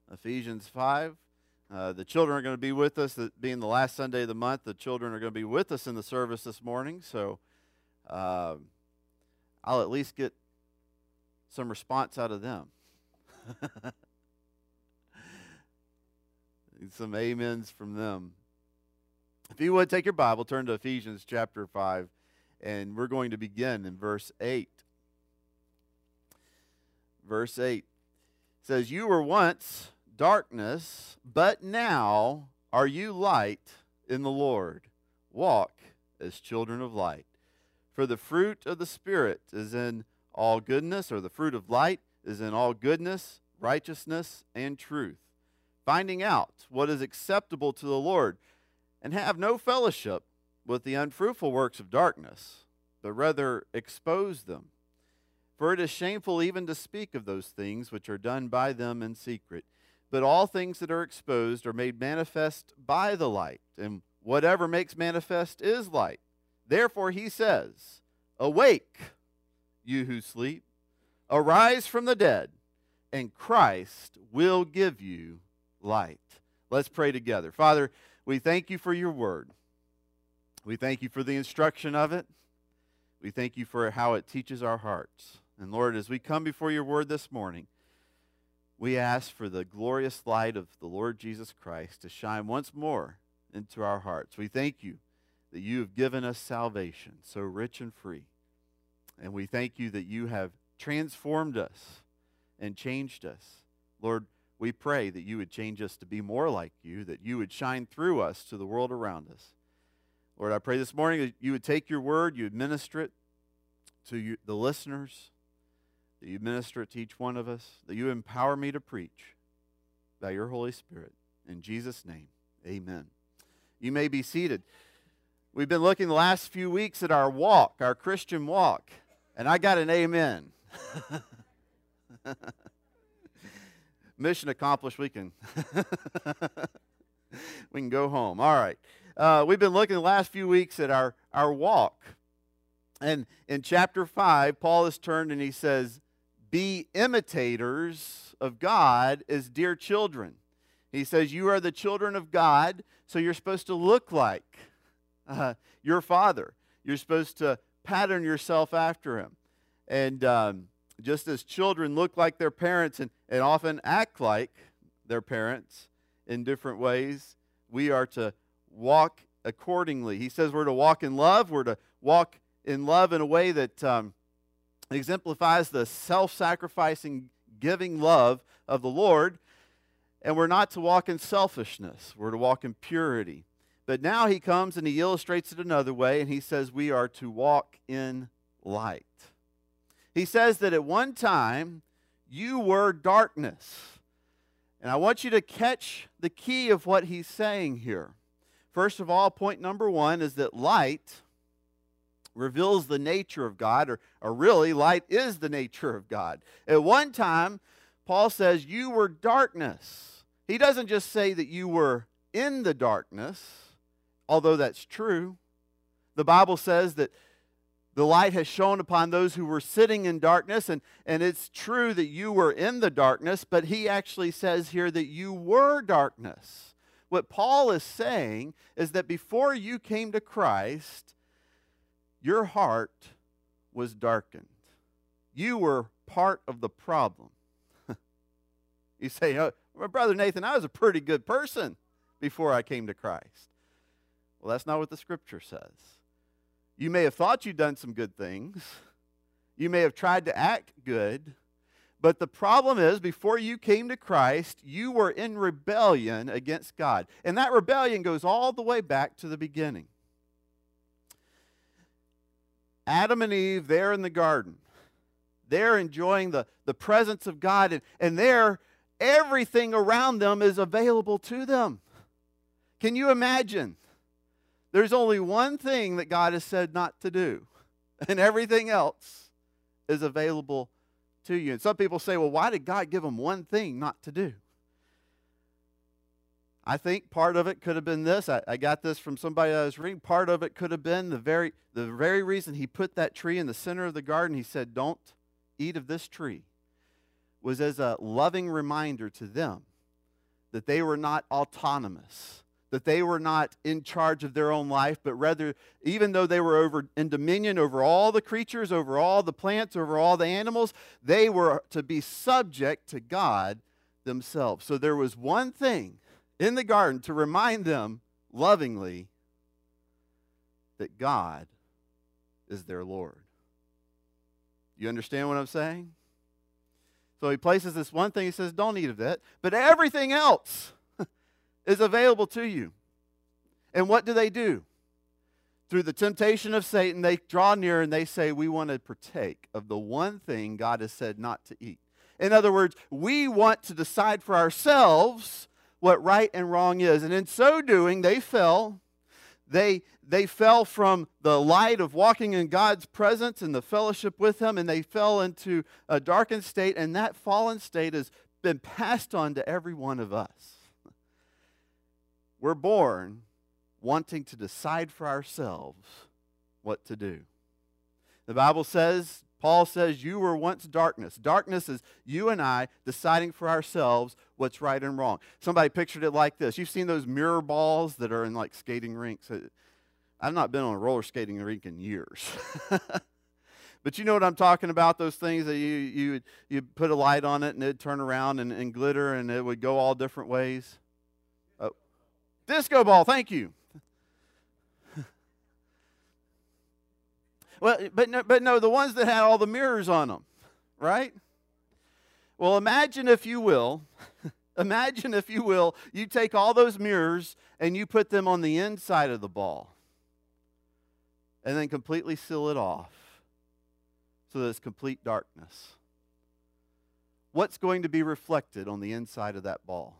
Ephesians 5. The children are going to be with us, being the last Sunday of the month. The children are going to be with us in the service this morning, so I'll at least get some response out of them. Some amens from them. If you would, take your Bible, turn to Ephesians chapter 5, and we're going to begin in verse 8. Verse 8 says, "You were once darkness, but now are you light in the Lord. Walk as children of light. For the fruit of the Spirit is in all goodness," or the fruit of light is in all goodness, righteousness, and truth, finding out what is acceptable to the Lord, and have no fellowship with the unfruitful works of darkness, but rather expose them. For it is shameful even to speak of those things which are done by them in secret. But all things that are exposed are made manifest by the light, and whatever makes manifest is light. Therefore he says, "Awake, you who sleep, arise from the dead, and Christ will give you light." Let's pray together. Father, we thank you for your word. We thank you for the instruction of it. We thank you for how it teaches our hearts. And Lord, as we come before your word this morning, we ask for the glorious light of the Lord Jesus Christ to shine once more into our hearts. We thank you that you have given us salvation so rich and free. And we thank you that you have transformed us and changed us. Lord, we pray that you would change us to be more like you, that you would shine through us to the world around us. Lord, I pray this morning that you would take your word, you would minister it to the listeners, that you minister it to each one of us, that you empower me to preach by your Holy Spirit. In Jesus' name, amen. You may be seated. We've been looking the last few weeks at our walk, our Christian walk, and I got an amen. Mission accomplished. We can go home. All right. We've been looking the last few weeks at our walk. And in chapter 5, Paul has turned and he says, "Be imitators of God as dear children." He says, you are the children of God, so you're supposed to look like your Father. You're supposed to pattern yourself after Him. And just as children look like their parents and often act like their parents in different ways, we are to walk accordingly. He says we're to walk in love. We're to walk in love in a way that exemplifies the self-sacrificing, giving love of the Lord. And we're not to walk in selfishness. We're to walk in purity. But now he comes and he illustrates it another way, and he says we are to walk in light. He says that at one time you were darkness. And I want you to catch the key of what he's saying here. First of all, point number one is that light reveals the nature of God, or really, light is the nature of God. At one time, Paul says you were darkness. He doesn't just say that you were in the darkness, although that's true. The Bible says that the light has shone upon those who were sitting in darkness, and it's true that you were in the darkness, but he actually says here that you were darkness. What Paul is saying is that before you came to Christ, your heart was darkened. You were part of the problem. You say, "Oh, well, Brother Nathan, I was a pretty good person before I came to Christ." Well, that's not what the Scripture says. You may have thought you'd done some good things. You may have tried to act good. But the problem is, before you came to Christ, you were in rebellion against God. And that rebellion goes all the way back to the beginning. Adam and Eve, they're in the garden. They're enjoying the presence of God, and everything around them is available to them. Can you imagine? There's only one thing that God has said not to do, and everything else is available to you. And some people say, well, why did God give them one thing not to do? I think part of it could have been this. I got this from somebody I was reading. Part of it could have been the very reason he put that tree in the center of the garden. He said, "Don't eat of this tree," was as a loving reminder to them that they were not autonomous, that they were not in charge of their own life, but rather, even though they were in dominion over all the creatures, over all the plants, over all the animals, they were to be subject to God themselves. So there was one thing in the garden to remind them lovingly that God is their Lord. You understand what I'm saying? So he places this one thing, he says, don't eat of it, but everything else is available to you. And what do? Through the temptation of Satan, they draw near and they say, we want to partake of the one thing God has said not to eat. In other words, we want to decide for ourselves what right and wrong is. And in so doing, they fell. They fell from the light of walking in God's presence and the fellowship with Him, and they fell into a darkened state, and that fallen state has been passed on to every one of us. We're born wanting to decide for ourselves what to do. The Bible says, Paul says, you were once darkness. Darkness is you and I deciding for ourselves what's right and wrong. Somebody pictured it like this. You've seen those mirror balls that are in like skating rinks. I've not been on a roller skating rink in years. But you know what I'm talking about, those things that you put a light on it and it'd turn around and glitter and it would go all different ways. Oh. Disco ball, thank you. Well, but no, the ones that had all the mirrors on them, right? Well, imagine if you will, you take all those mirrors and you put them on the inside of the ball and then completely seal it off so that it's complete darkness. What's going to be reflected on the inside of that ball?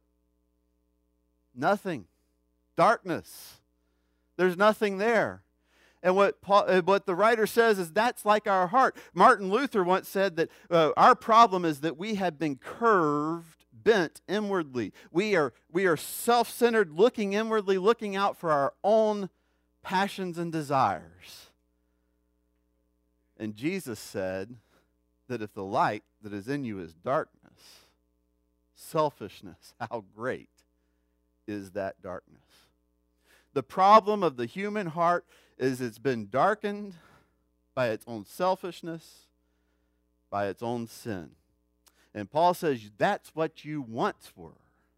Nothing. Darkness. There's nothing there. And what the writer says is that's like our heart. Martin Luther once said that our problem is that we have been curved, bent inwardly. We are self-centered, looking inwardly, looking out for our own passions and desires. And Jesus said that if the light that is in you is darkness, selfishness, how great is that darkness? The problem of the human heart is it's been darkened by its own selfishness, by its own sin. And Paul says that's what you once were.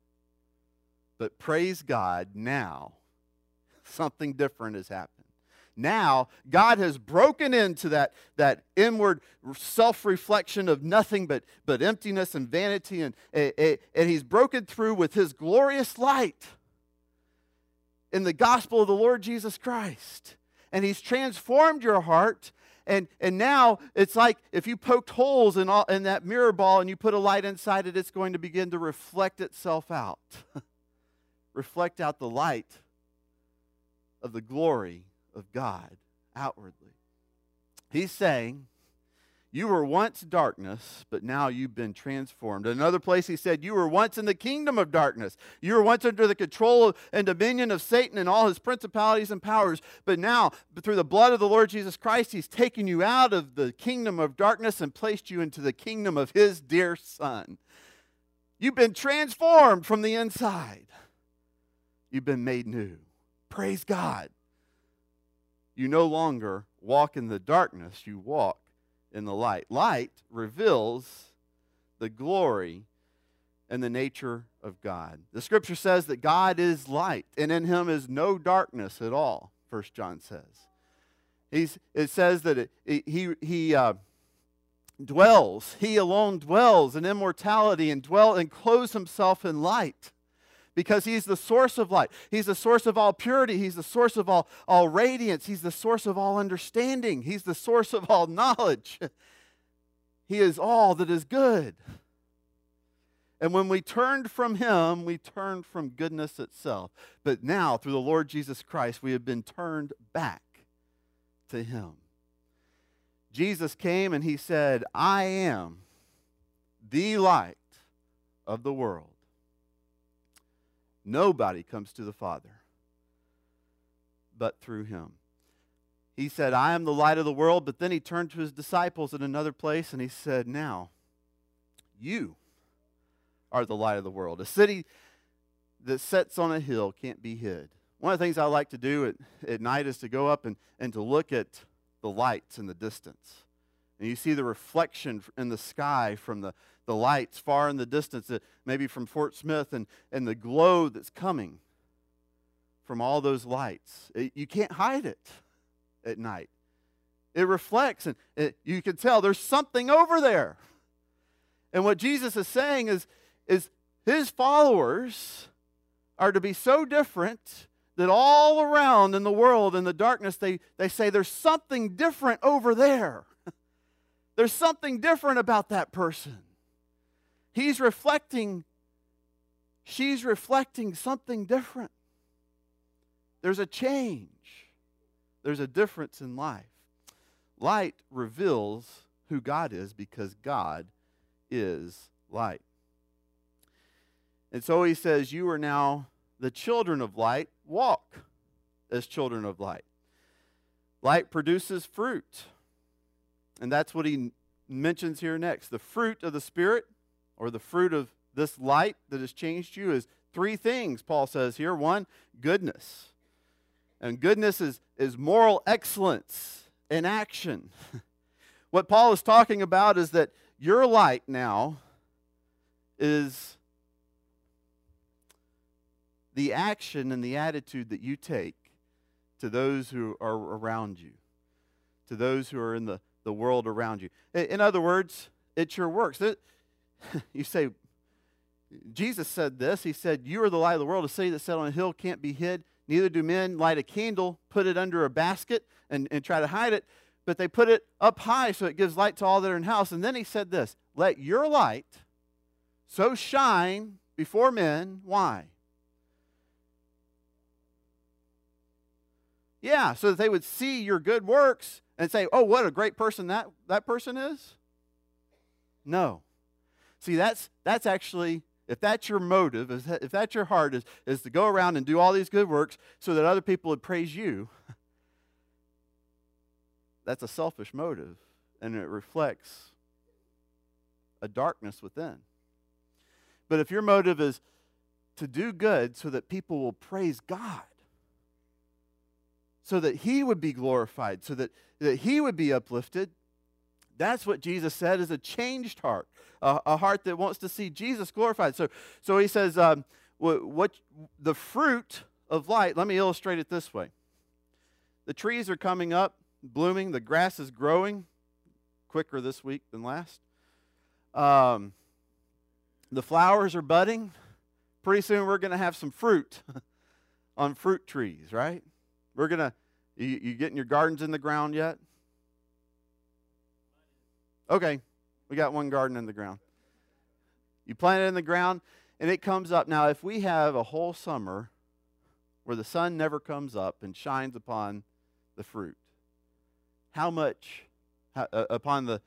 But praise God, now something different has happened. Now, God has broken into that inward self-reflection of nothing but emptiness and vanity, and He's broken through with His glorious light in the gospel of the Lord Jesus Christ. And He's transformed your heart, and now it's like if you poked holes in that mirror ball and you put a light inside it, it's going to begin to reflect itself out. Reflect out the light of the glory of God outwardly. He's saying, you were once darkness, but now you've been transformed. In another place he said, you were once in the kingdom of darkness. You were once under the control and dominion of Satan and all his principalities and powers. But now, through the blood of the Lord Jesus Christ, He's taken you out of the kingdom of darkness and placed you into the kingdom of His dear Son. You've been transformed from the inside. You've been made new. Praise God. You no longer walk in the darkness, you walk in the light. Light reveals the glory and the nature of God. The scripture says that God is light, and in Him is no darkness at all, 1 John says. It says that He dwells, He alone dwells in immortality and clothes Himself in light. Because He's the source of light. He's the source of all purity. He's the source of all radiance. He's the source of all understanding. He's the source of all knowledge. He is all that is good. And when we turned from Him, we turned from goodness itself. But now, through the Lord Jesus Christ, we have been turned back to Him. Jesus came and He said, I am the light of the world. Nobody comes to the Father but through Him. He said, I am the light of the world, but then He turned to His disciples in another place and He said, now, you are the light of the world. A city that sets on a hill can't be hid. One of the things I like to do at night is to go up and to look at the lights in the distance. And you see the reflection in the sky from the lights far in the distance, maybe from Fort Smith, and the glow that's coming from all those lights. You can't hide it at night. It reflects, and you can tell there's something over there. And what Jesus is saying is his followers are to be so different that all around in the world, in the darkness, they say there's something different over there. There's something different about that person. She's reflecting something different. There's a change. There's a difference in life. Light reveals who God is because God is light. And so he says, you are now the children of light. Walk as children of light. Light produces fruit. And that's what he mentions here next. The fruit of the Spirit, or the fruit of this light that has changed you, is three things, Paul says here. One, goodness. And goodness is moral excellence in action. What Paul is talking about is that your light now is the action and the attitude that you take to those who are around you, to those who are in the world around you. In other words, it's your works. You say, Jesus said this. He said, you are the light of the world. A city that's set on a hill can't be hid. Neither do men light a candle, put it under a basket, and try to hide it, but they put it up high so it gives light to all that are in the house. And then he said this, let your light so shine before men. Why? Yeah, so that they would see your good works and say, oh, what a great person that person is? No. See, that's actually, if that's your motive, if that's your heart, is to go around and do all these good works so that other people would praise you, that's a selfish motive, and it reflects a darkness within. But if your motive is to do good so that people will praise God, so that he would be glorified, so that he would be uplifted, that's what Jesus said is a changed heart, a heart that wants to see Jesus glorified. So he says, what the fruit of light, let me illustrate it this way. The trees are coming up, blooming, the grass is growing quicker this week than last. The flowers are budding. Pretty soon we're going to have some fruit on fruit trees, right? We're going to, you getting your gardens in the ground yet? Okay, we got one garden in the ground. You plant it in the ground, and it comes up. Now, if we have a whole summer where the sun never comes up and shines upon the fruit, how much, upon the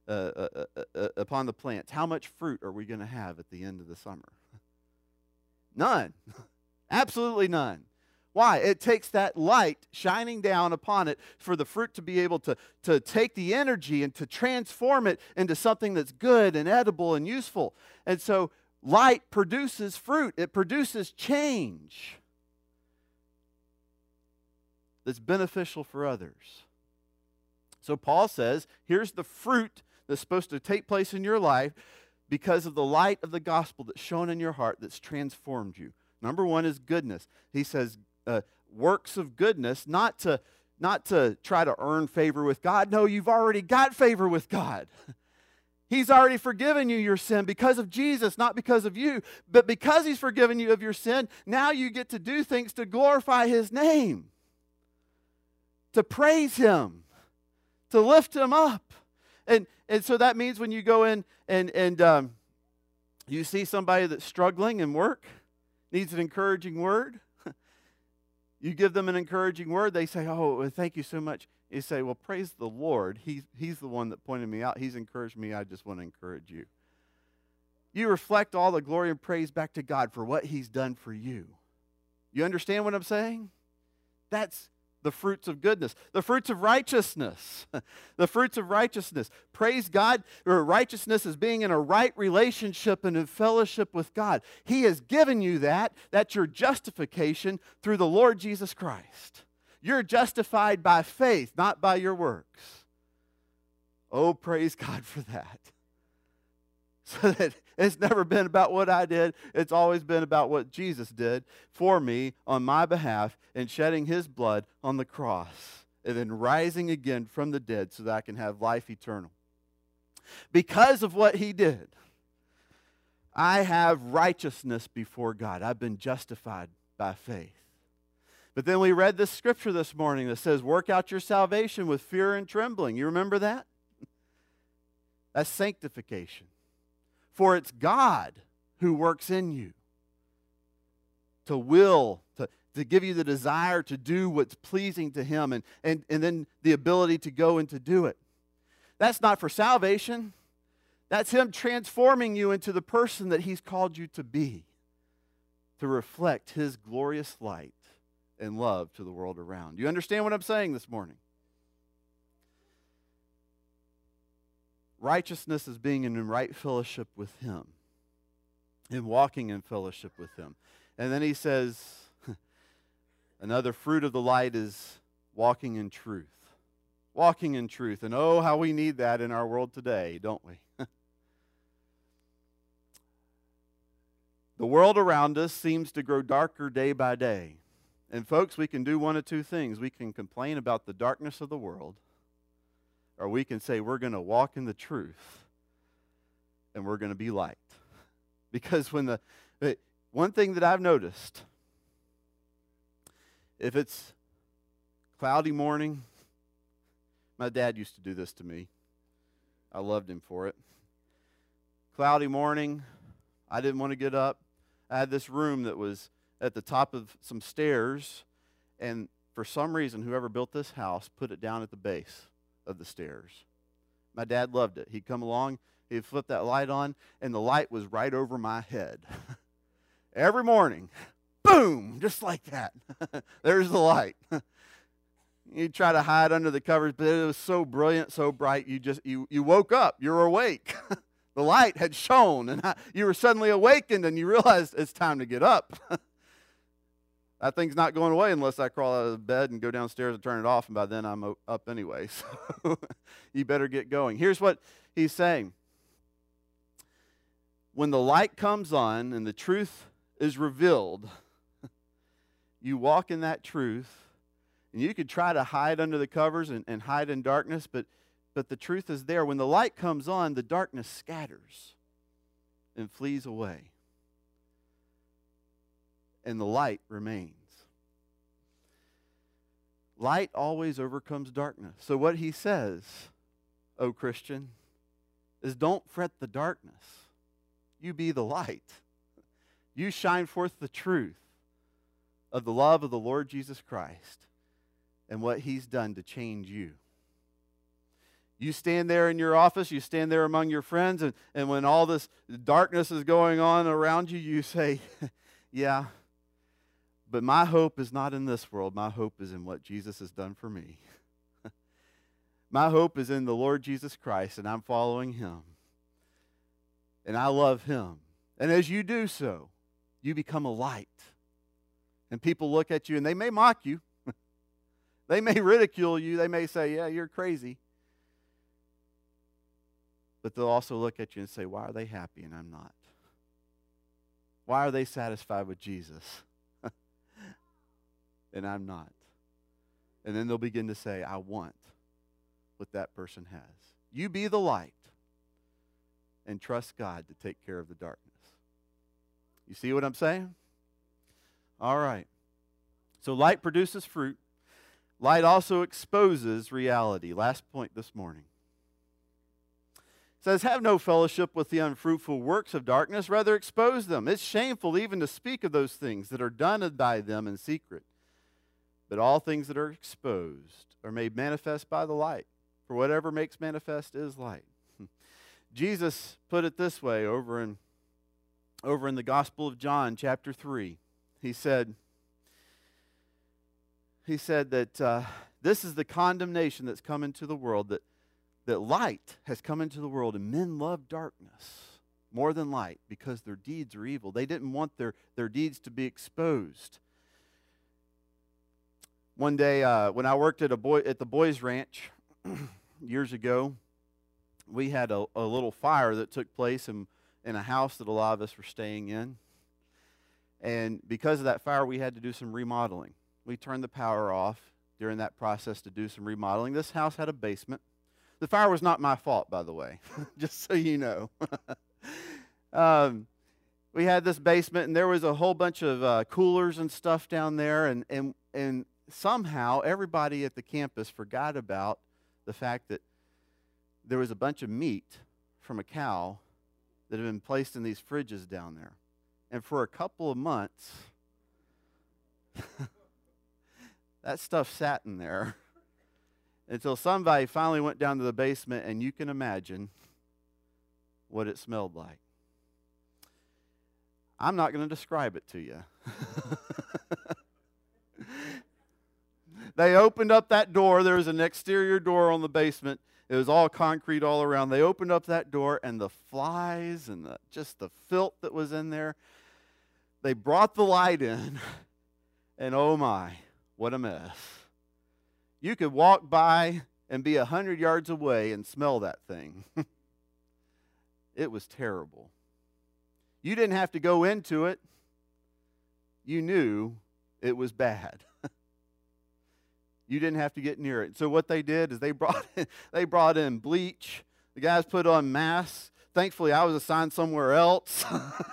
plants, how much fruit are we going to have at the end of the summer? None. Absolutely none. Why? It takes that light shining down upon it for the fruit to be able to take the energy and to transform it into something that's good and edible and useful. And so light produces fruit. It produces change that's beneficial for others. So Paul says, here's the fruit that's supposed to take place in your life because of the light of the gospel that's shown in your heart that's transformed you. Number one is goodness. He says, works of goodness, not to try to earn favor with God. No, you've already got favor with God. He's already forgiven you your sin because of Jesus, not because of you. But because he's forgiven you of your sin, now you get to do things to glorify his name, to praise him, to lift him up. And so that means when you go in and you see somebody that's struggling in work, needs an encouraging word, you give them an encouraging word, they say, oh, thank you so much. You say, well, praise the Lord. He's the one that pointed me out. He's encouraged me. I just want to encourage you. You reflect all the glory and praise back to God for what he's done for you. You understand what I'm saying? That's the fruits of goodness, the fruits of righteousness, the fruits of righteousness. Praise God. Righteousness is being in a right relationship and in fellowship with God. He has given you that. That's your justification through the Lord Jesus Christ. You're justified by faith, not by your works. Oh, praise God for that. So that it's never been about what I did. It's always been about what Jesus did for me on my behalf and shedding His blood on the cross and then rising again from the dead so that I can have life eternal. Because of what He did, I have righteousness before God. I've been justified by faith. But then we read this scripture this morning that says, work out your salvation with fear and trembling. You remember that? That's sanctification. For it's God who works in you to give you the desire to do what's pleasing to Him and then the ability to go and to do it. That's not for salvation. That's Him transforming you into the person that He's called you to be, to reflect His glorious light and love to the world around. You understand what I'm saying this morning? Righteousness is being in right fellowship with Him and walking in fellowship with Him. And then He says, another fruit of the light is walking in truth. Walking in truth. And oh, how we need that in our world today, don't we? The world around us seems to grow darker day by day. And folks, we can do one of two things. We can complain about the darkness of the world, or we can say we're going to walk in the truth and we're going to be light. Because one thing that I've noticed, if it's cloudy morning, my dad used to do this to me. I loved him for it. Cloudy morning, I didn't want to get up. I had this room that was at the top of some stairs, and for some reason, whoever built this house put it down at the base of the stairs. My dad loved it. He'd come along, he'd flip that light on, and the light was right over my head. Every morning, boom, just like that. There's the light. You'd try to hide under the covers, but it was so brilliant, so bright, you woke up, you're awake. The light had shone, and you were suddenly awakened, and you realized it's time to get up. That thing's not going away unless I crawl out of bed and go downstairs and turn it off, and by then I'm up anyway. So you better get going. Here's what he's saying. When the light comes on and the truth is revealed, you walk in that truth, and you could try to hide under the covers and hide in darkness, but the truth is there. When the light comes on, the darkness scatters and flees away, and the light remains. Light always overcomes darkness. So what he says, O Christian, is don't fret the darkness. You be the light. You shine forth the truth of the love of the Lord Jesus Christ and what He's done to change you. You stand there in your office, you stand there among your friends, and when all this darkness is going on around you, you say, yeah, but my hope is not in this world. My hope is in what Jesus has done for me. My hope is in the Lord Jesus Christ, and I'm following Him. And I love Him. And as you do so, you become a light. And people look at you, and they may mock you. They may ridicule you. They may say, yeah, you're crazy. But they'll also look at you and say, why are they happy and I'm not? Why are they satisfied with Jesus and I'm not? And then they'll begin to say, I want what that person has. You be the light and trust God to take care of the darkness. You see what I'm saying? All right. So light produces fruit. Light also exposes reality. Last point this morning. It says, have no fellowship with the unfruitful works of darkness, rather expose them. It's shameful even to speak of those things that are done by them in secret. But all things that are exposed are made manifest by the light. For whatever makes manifest is light. Jesus put it this way over in the Gospel of John, chapter 3. He said, he said that this is the condemnation that's come into the world, that light has come into the world, and men love darkness more than light because their deeds are evil. They didn't want their deeds to be exposed. One day, when I worked at the boys' ranch years ago, we had a little fire that took place in a house that a lot of us were staying in. And because of that fire, we had to do some remodeling. We turned the power off during that process to do some remodeling. This house had a basement. The fire was not my fault, by the way, just so you know. We had this basement, and there was a whole bunch of coolers and stuff down there, and somehow everybody at the campus forgot about the fact that there was a bunch of meat from a cow that had been placed in these fridges down there. And for a couple of months, that stuff sat in there until somebody finally went down to the basement, and you can imagine what it smelled like. I'm not going to describe it to you. They opened up that door. There was an exterior door on the basement. It was all concrete all around. They opened up that door, and the flies and just the filth that was in there. They brought the light in, and oh my, what a mess. You could walk by and be 100 yards away and smell that thing. It was terrible. You didn't have to go into it. You knew it was bad. You didn't have to get near it. So what they did is they brought in bleach. The guys put on masks. Thankfully, I was assigned somewhere else.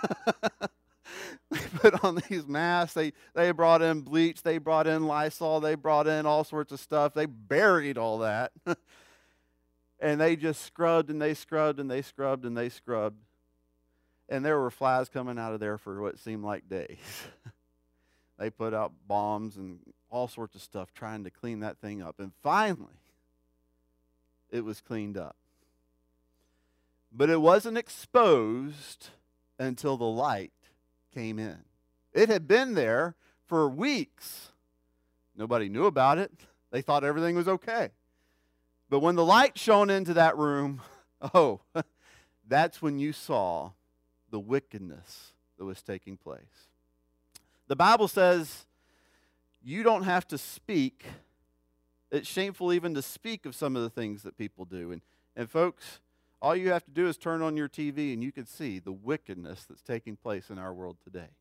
They put on these masks. They brought in bleach. They brought in Lysol. They brought in all sorts of stuff. They buried all that. And they just scrubbed and they scrubbed and they scrubbed and they scrubbed. And there were flies coming out of there for what seemed like days. They put out bombs and all sorts of stuff trying to clean that thing up. And finally, it was cleaned up. But it wasn't exposed until the light came in. It had been there for weeks. Nobody knew about it. They thought everything was okay. But when the light shone into that room, oh, that's when you saw the wickedness that was taking place. The Bible says you don't have to speak. It's shameful even to speak of some of the things that people do. And folks, all you have to do is turn on your TV and you can see the wickedness that's taking place in our world today.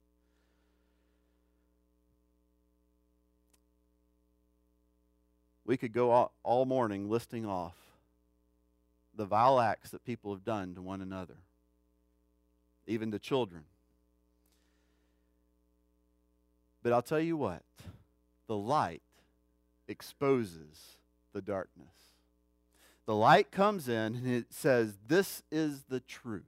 We could go all morning listing off the vile acts that people have done to one another, even to children. But I'll tell you what, the light exposes the darkness. The light comes in and it says, this is the truth.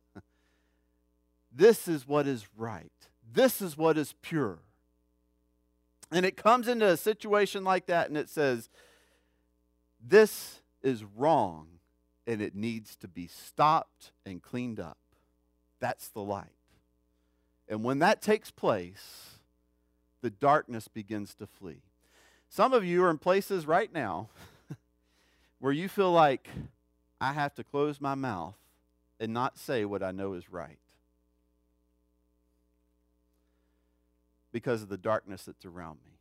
This is what is right. This is what is pure. And it comes into a situation like that and it says, this is wrong and it needs to be stopped and cleaned up. That's the light. And when that takes place, the darkness begins to flee. Some of you are in places right now where you feel like, I have to close my mouth and not say what I know is right because of the darkness that's around me.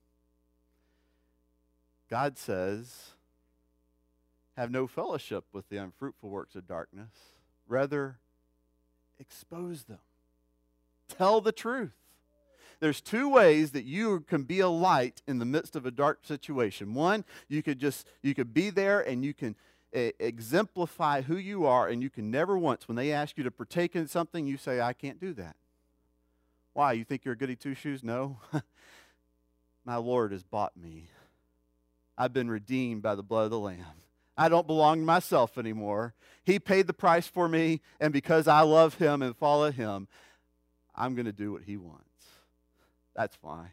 God says, have no fellowship with the unfruitful works of darkness. Rather, expose them. Tell the truth. There's two ways that you can be a light in the midst of a dark situation. One, you could be there and you can exemplify who you are, and you can never once, when they ask you to partake in something, you say, I can't do that. Why? You think you're a goody two-shoes? No. My Lord has bought me. I've been redeemed by the blood of the Lamb. I don't belong to myself anymore. He paid the price for me, and because I love Him and follow Him, I'm going to do what He wants. That's why.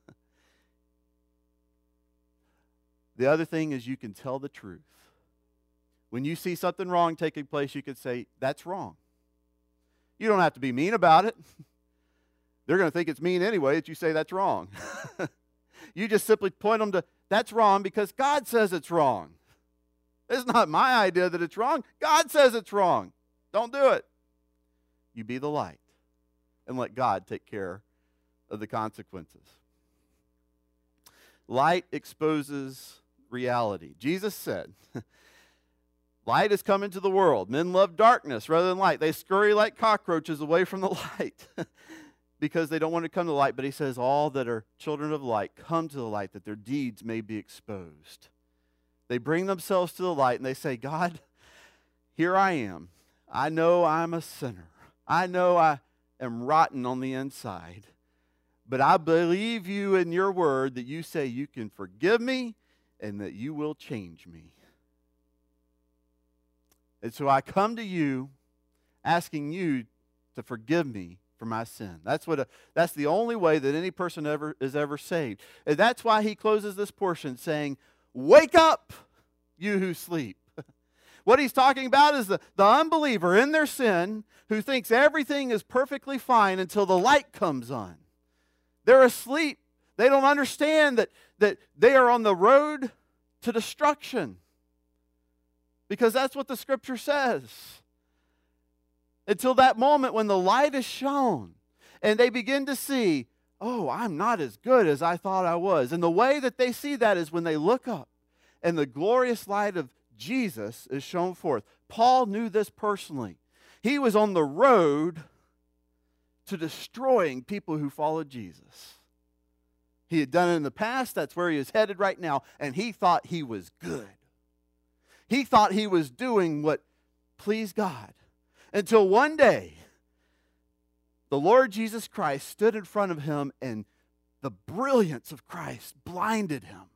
The other thing is you can tell the truth. When you see something wrong taking place, you can say, that's wrong. You don't have to be mean about it. They're going to think it's mean anyway that you say that's wrong. You just simply point them to, that's wrong because God says it's wrong. It's not my idea that it's wrong. God says it's wrong. Don't do it. You be the light and let God take care of the consequences. Light exposes reality. Jesus said, light has come into the world. Men love darkness rather than light. They scurry like cockroaches away from the light because they don't want to come to the light. But he says, all that are children of light come to the light that their deeds may be exposed. They bring themselves to the light and they say, God, here I am. I know I'm a sinner. I know I am rotten on the inside. But I believe you in your word that you say you can forgive me and that you will change me. And so I come to you asking you to forgive me for my sin. That's the only way that any person is ever saved. And that's why he closes this portion saying, wake up, you who sleep. What he's talking about is the unbeliever in their sin who thinks everything is perfectly fine until the light comes on. They're asleep. They don't understand that they are on the road to destruction. Because that's what the Scripture says. Until that moment when the light is shown and they begin to see, oh, I'm not as good as I thought I was. And the way that they see that is when they look up and the glorious light of Jesus is shown forth. Paul knew this personally. He was on the road to destroying people who followed Jesus. He had done it in the past. That's where he is headed right now. And he thought he was good. He thought he was doing what pleased God. Until one day, the Lord Jesus Christ stood in front of him and the brilliance of Christ blinded him.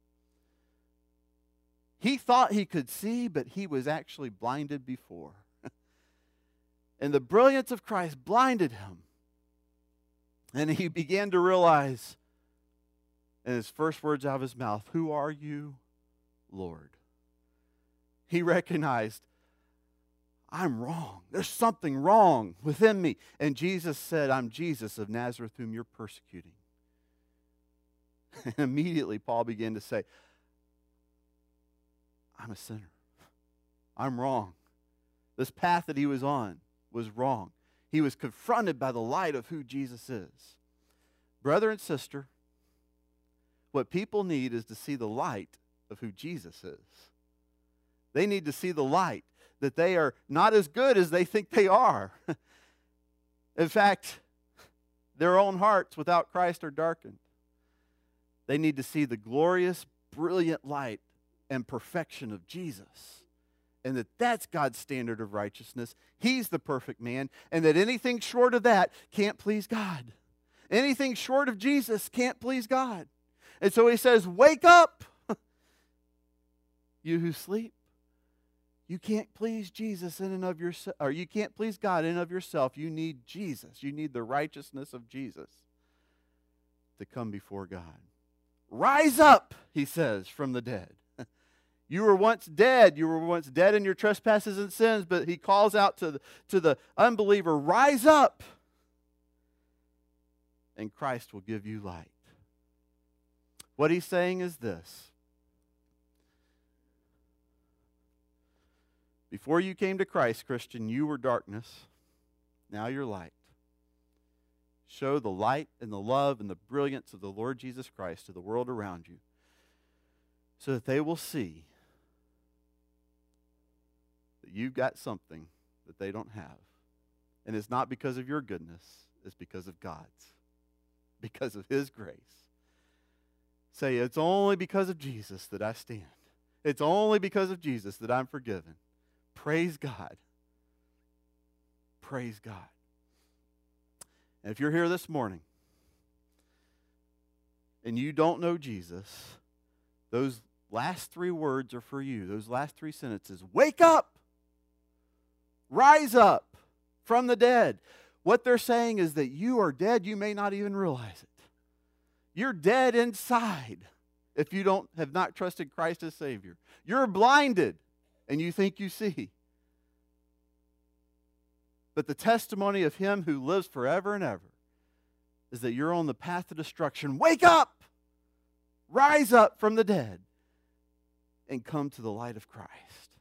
He thought he could see, but he was actually blinded before. And the brilliance of Christ blinded him. And he began to realize, in his first words out of his mouth, who are you, Lord? He recognized, I'm wrong. There's something wrong within me. And Jesus said, I'm Jesus of Nazareth whom you're persecuting. And immediately Paul began to say, I'm a sinner. I'm wrong. This path that he was on was wrong. He was confronted by the light of who Jesus is. Brother and sister, what people need is to see the light of who Jesus is. They need to see the light that they are not as good as they think they are. In fact, their own hearts without Christ are darkened. They need to see the glorious, brilliant light and perfection of Jesus. And that that's God's standard of righteousness. He's the perfect man. And that anything short of that can't please God. Anything short of Jesus can't please God. And so he says, wake up, you who sleep. You can't please Jesus in and of yourself, or you can't please God in and of yourself. You need Jesus. You need the righteousness of Jesus to come before God. Rise up, he says, from the dead. You were once dead. You were once dead in your trespasses and sins, but he calls out to the unbeliever, rise up, and Christ will give you light. What he's saying is this. Before you came to Christ, Christian, you were darkness. Now you're light. Show the light and the love and the brilliance of the Lord Jesus Christ to the world around you so that they will see that you've got something that they don't have. And it's not because of your goodness. It's because of God's. Because of His grace. Say, it's only because of Jesus that I stand. It's only because of Jesus that I'm forgiven. Praise God. Praise God. And if you're here this morning and you don't know Jesus, those last three words are for you. Those last three sentences. Wake up. Rise up from the dead. What they're saying is that you are dead. You may not even realize it. You're dead inside if you have not trusted Christ as Savior. You're blinded and you think you see. But the testimony of Him who lives forever and ever is that you're on the path to destruction. Wake up! rise up from the dead and come to the light of Christ.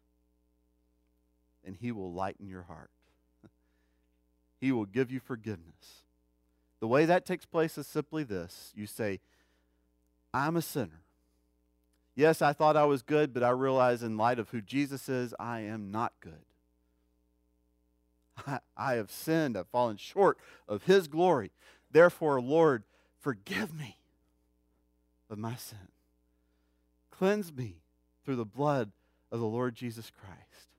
And he will lighten your heart. He will give you forgiveness. The way that takes place is simply this. You say, I'm a sinner. Yes, I thought I was good, but I realize in light of who Jesus is, I am not good. I have sinned. I've fallen short of his glory. Therefore, Lord, forgive me of my sin. Cleanse me through the blood of the Lord Jesus Christ.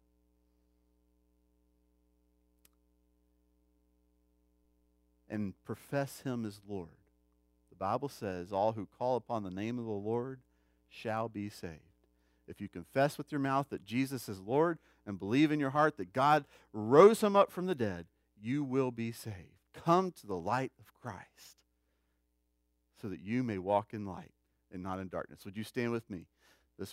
And profess him as Lord. The Bible says, all who call upon the name of the Lord shall be saved. If you confess with your mouth that Jesus is Lord and believe in your heart that God rose him up from the dead, you will be saved. Come to the light of Christ so that you may walk in light and not in darkness. Would you stand with me?